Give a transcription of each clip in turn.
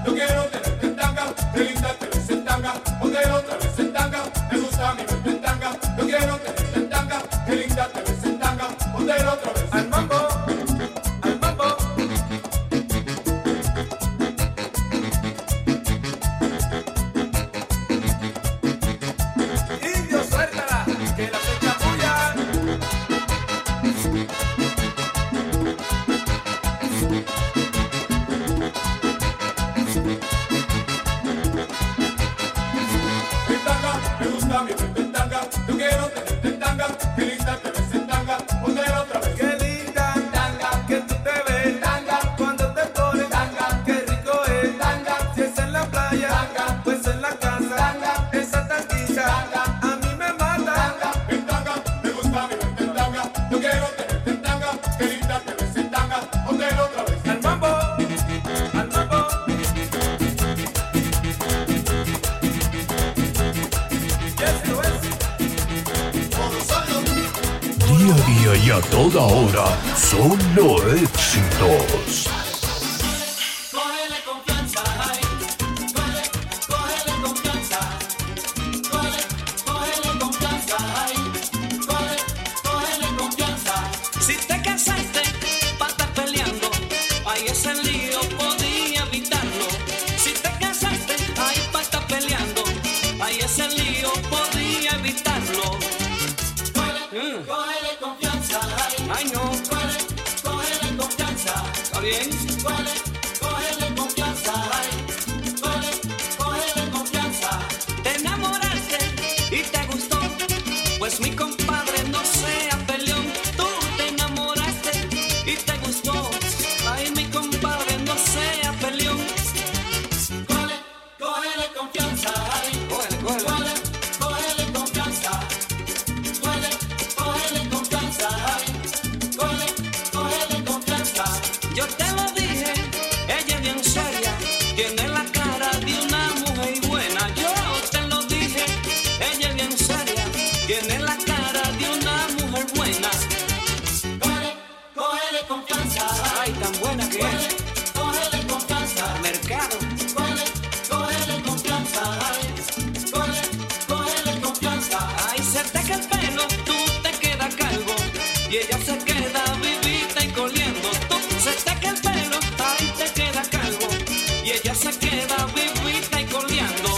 yo quiero tenerte en tanga, qué linda te ves en tanga, ponte otra vez en tanga, me gusta mi verte en tanga, yo quiero tenerte en tanga, qué linda te ves en tanga, ponte otra vez al mambo, al mambo. Indio, suéltala, que la fecha bulla. En tanga, me gusta mi verte en tanga, yo quiero tenerte en tanga, qué linda te ves en tanga, ponte otra vez. Qué linda tanga, que tú te ves tanga, cuando te pones tanga, qué rico es tanga, si es en la playa tanga, pues en la casa tanga, esa tanguilla tanga, a mí me mata tanga. En tanga, me gusta mi verte en tanga, yo quiero tenerte en tanga, qué linda te ves en tanga, ponte otra vez. Al mambo, al mambo. Día a día y a toda hora, solo éxitos. Cógele confianza, ay, cógele confianza, cógele confianza, ay, cógele confianza. Si te casaste pa' estar peleando, ay, ese lío podía evitarlo. Si te casaste, ay, pa' estar peleando, ay, ese lío podía evitarlo. Cógele confianza, ay no, cógele confianza, ¿está bien? Cógele confianza, ay, cógele confianza. Te enamoraste y te gustó, pues mi compadre no sea peleón. Tú te enamoraste y te gustó, ay, mi compadre no sea peleón. Cógele confianza, ay, cógele confianza. Cógele confianza, ay, cógele confianza. Yo te lo dije, ella es bien seria, tiene la cara de una mujer buena. Yo te lo dije, ella es bien seria, tiene la cara de una mujer buena. Cógele confianza, ay, tan buena que es. Cógele confianza, mercado. Cógele confianza, ay, cógele confianza. Ay, se te cae el pelo, tú te quedas calvo y ella se queda vivita y coliendo. Tú se te cae el pelo, ay, te quedas calvo y ella se queda vivita y coleando.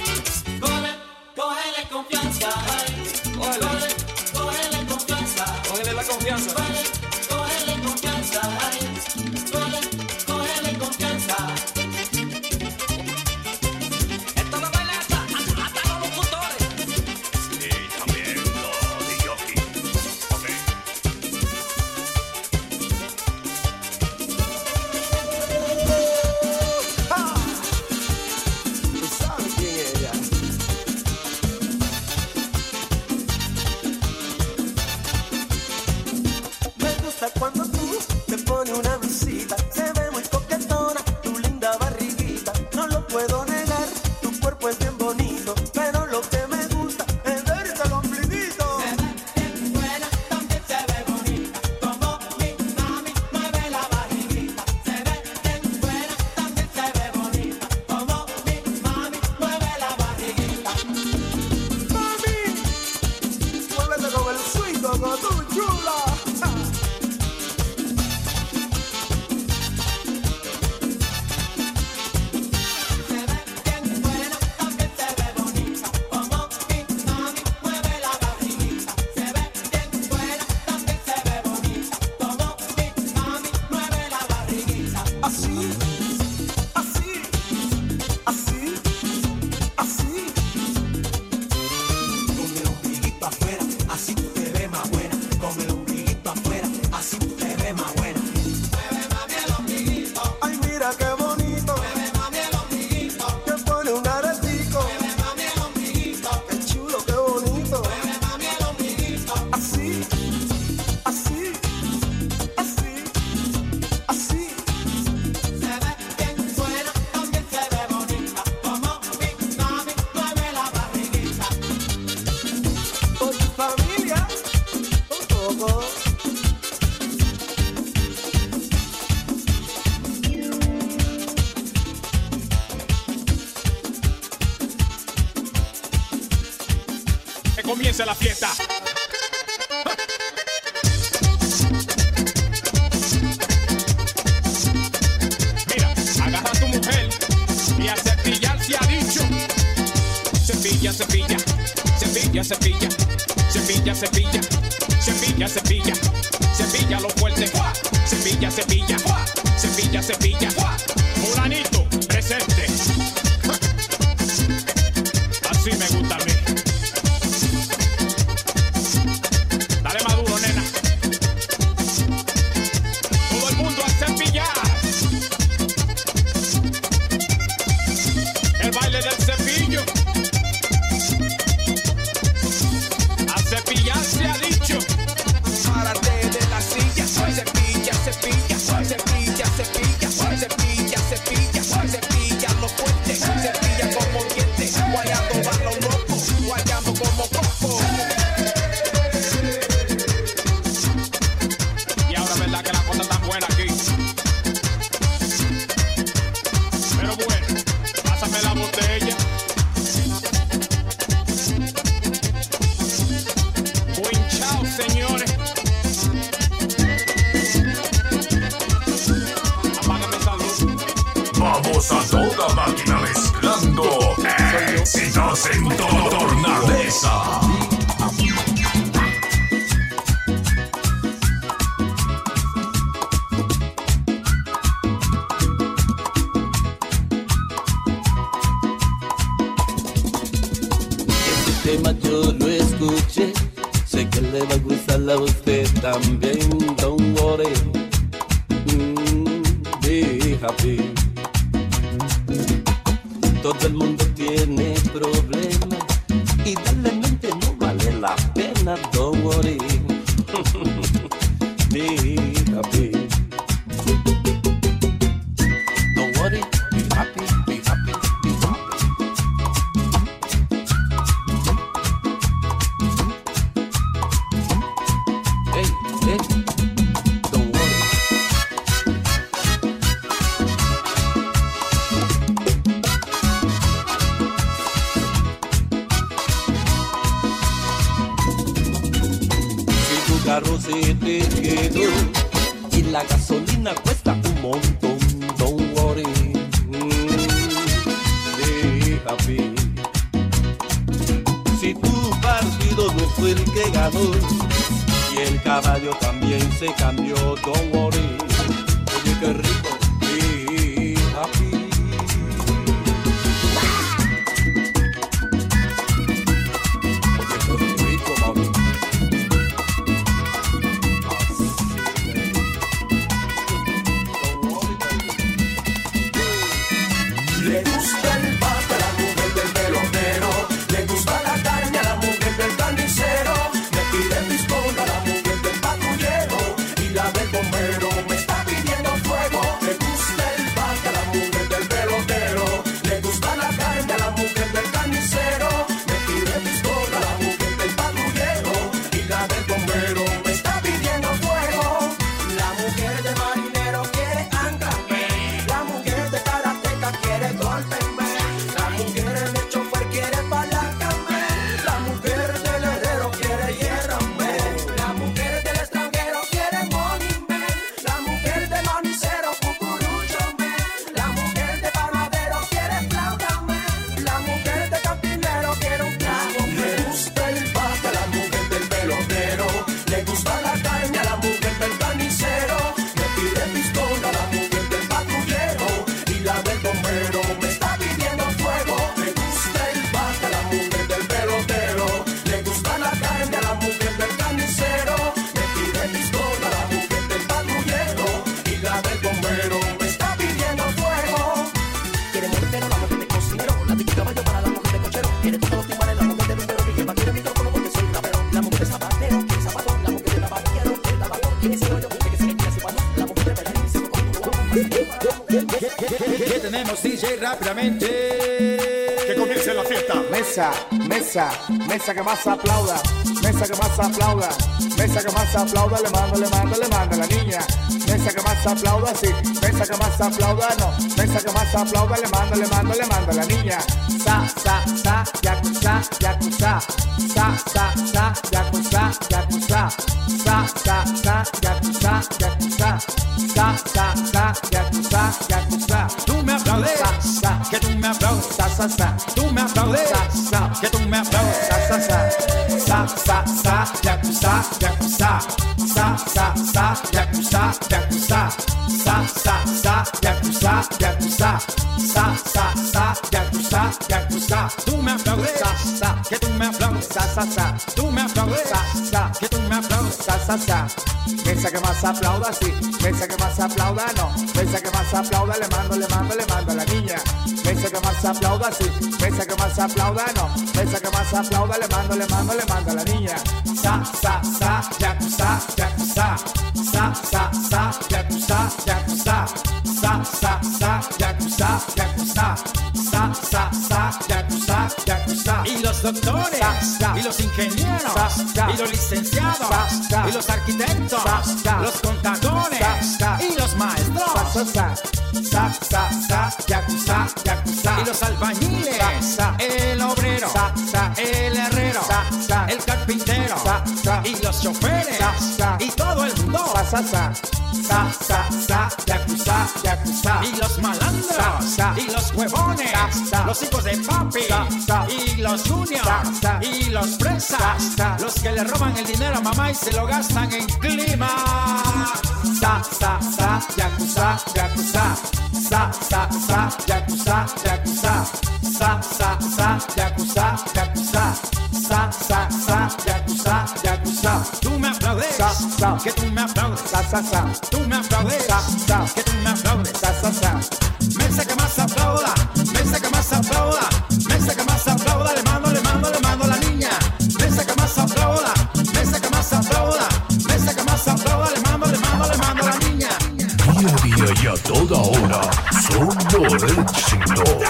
Cógele confianza, ay, cógele confianza, cógele la confianza. Cógele confianza, ay, cógele confianza. Esto lo baila hasta los locutores. Y también los de jockey. Ok. ¿Tú sabes quién es ella? Me gusta cuando tú te pones una blusita, se ve muy coquetona, tu linda barriguita, no lo puedo negar, tu cuerpo es bien bonito, pero lo que me gusta es verte el ombliguito. Se ve bien buena, también se ve bonita, como mi mami mueve la barriguita. Se ve bien buena, también se ve bonita, como mi mami mueve la barriguita. Mami, muévete con el swing, como tú chula. Así, así, así, así. Con el ombliguito afuera, así tú te ves más buena. Con el ombliguito afuera, así tú te ves más buena. Mueve mami el ombliguito. Ay, mira qué bonito. Mueve mami el ombliguito. Te pone un aretico. Mueve mami el ombliguito. Qué chulo, qué bonito. Mueve mami el ombliguito. Así, así, así, así. Se ve bien buena, también se ve bonita, como mi mami mueve la barriguita. Por tu familia, un poco. comience la fiesta. Mira, agarra a tu mujer y a cepillar se ha dicho. Cepilla, cepilla, cepilla, cepilla, cepilla, cepilla, cepilla, cepilla, cepilla lo fuerte. Cepilla, cepilla, cepilla, cepilla. Fulanito, presente. Así me gusta a mí. Dale maduro, nena. Todo el mundo a cepillar. El baile del cepillo. A cepillar se ha dicho. Párate de la silla. Cepilla, cepilla, cepilla, cepilla, cepilla, cepilla, cepilla lo fuerte. Cepilla como diente. Guayando va lo loco. Guayando como coco. Y ahora verdad que la cosa está buena aquí. Pero bueno, pásame la botella. Buen chao, señores. Apágame esa luz. Vamos a toda máquina mezclando éxitos en tornamesa. Este tema yo lo escuché, sé que le va a gustar a usted también. Don't worry, be happy. Todo el mundo tiene problemas y darle mente no vale la pena. Don't worry, be happy. Don't worry, be happy, be happy, be happy. Hey, hey, don't worry. Si tu carro se te quedó y la gasolina cuesta un montón, don't worry, be happy. Si tu partido no fue el que ganó y el caballo también se cambió, don't worry, oye qué rico, be happy. Oye qué rico, mami. Le gusta el pato a la mujer del pelotero, le gusta la carne a la mujer del carnicero, me pide pistola a la mujer del patrullero y la del bombero me está pidiendo fuego. Le gusta el pato a la mujer del pelotero, le gusta la carne a la mujer del carnicero, me pide pistola a la mujer del patrullero y la del bombero me está pidiendo fuego. La mujer de marinero quiere anclarme, la mujer de karateca quiere golpearme, la mujer del chofer quiere palancarme, la mujer del herrero quiere hierrarme, la mujer del extranjero quiere monirme, la mujer de manicero cucurucharme, la mujer de panadero quiere flautarme, la mujer de cantinero quiere un trago. Le gusta el pato a la mujer del pelotero, le gusta la carne a la mujer del carnicero, me pide pistola a la mujer del patrullero y la del bombero me está pidiendo fuego. Le gusta el pato a la mujer del pelotero, le gusta la carne a la mujer del carnicero, me pide pistola a la mujer del patrullero y la del bombero me está pidiendo fuego. Quiere mortero la mujer de cocinero, la tiki caballo para la mujer de cochero, quiere todos los timbales la mujer de bombero, y lleva quiere micrófono porque soy rapero, la mujer de zapatero quiere zapato, la mujer de tabaquero quiere tabaco, quiere cigarro, que se quiere zapato, la mujer de bailarín se ¿Qué tenemos, DJ? Rápidamente. Que comience en la fiesta. Mesa, mesa, mesa que más aplauda, mesa que más aplauda, mesa que más aplauda, le mando la niña. Mesa que más aplauda, sí, mesa que más aplauda, no, mesa que más aplauda, le mando la niña. Sa, yakuza, yakuza, sa, yakuza, yakuza, sa, yakuza, yakuza, sa, yakuza, yakuza. Tú me aplaudes, que tú me aplaudes, tú me aplaudes, que tú me aplaudes, yakuza, yakuza, yakuza, yakuza, yakuza, yakuza, yakuza, yakuza. Tú me aplaudes, que tú me aplaudes, tú me aplaudes, que tú me aplaudes, Mesa que más aplauda, sí, mesa que más aplauda, no, mesa que más aplauda, le mando a la niña. Mesa que más aplauda, sí, mesa que más aplauda, no, mesa que más aplauda, le mando a la niña. Sa, yakuza, yakuza, sa, yakuza, yakuza, sa, yakuza, yakuza, sa, yakuza, yakuza. Y los doctores, y los ingenieros, y los licenciados, y los arquitectos, los contadores, y los maestros, yakuza, yakuza. y los albañiles, el obrero, el herrero, el carpintero, y los choferes, y todo el mundo, yakuza, yakuza. y los malandros, y los huevones, los hijos de papi, y los juniors, y los fresas, los que le roban el dinero a mamá y se lo gastan en clima. Yakuza, yakuza, yakuza, yakuza, yakuza, yakuza, yakuza, yakuza. Tú me aplaudes, que tú me aplaudes, tú me aplaudes, que tú me aplaudes. Mesa que más aplauda, mesa que más aplauda, mesa que más aplauda, le mando a la niña. Mesa que más aplauda, mesa que más aplauda, mesa que más aplauda, le mando a la niña. Día a día y a toda hora, solo éxitos.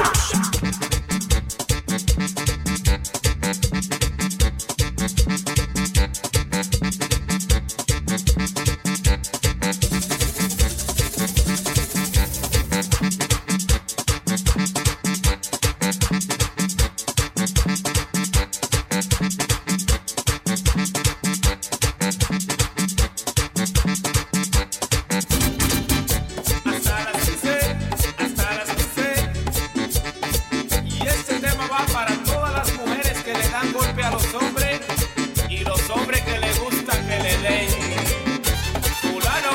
Y este tema va para todas las mujeres que le dan golpe a los hombres y los hombres que les gusta que le den. Fulano.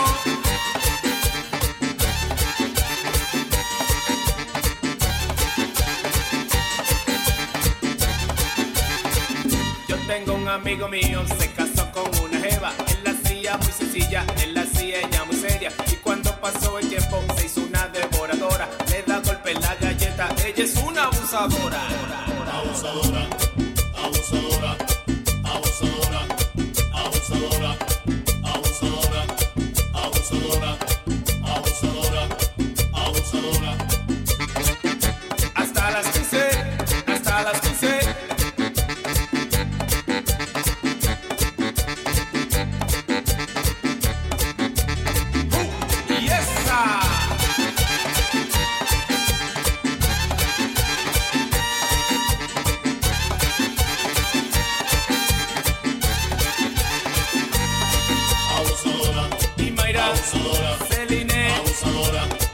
Yo tengo un amigo mío, se casó con una jeva. Él la hacía muy sencilla, él la hacía ella muy seria. Y cuando pasó el tiempo se hizo una devoradora. Le da golpe en la galleta, ella es una abusadora. Abusadora, abusadora, abusadora, abusadora, abusadora, abusadora, abusadora, abusadora. Hasta las 15, hasta las 15. Y esa. Abusadora, Y Mayra, abusadora, Celine, abusadora,